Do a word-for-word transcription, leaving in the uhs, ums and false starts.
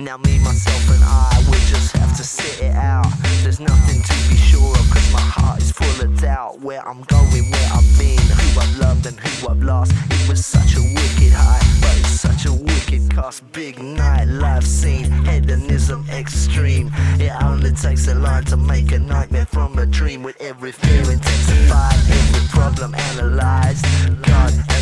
Now me, myself and I, we just have to sit it out. There's nothing to be sure of, cause my heart is full of doubt. Where I'm going, where I've been, who I've loved and who I've lost. It was such a wicked high, but it's such a wicked cost. Big night, live scene, hedonism extreme. It only takes a line to make a nightmare from a dream. With every fear intensified, every problem analyzed. God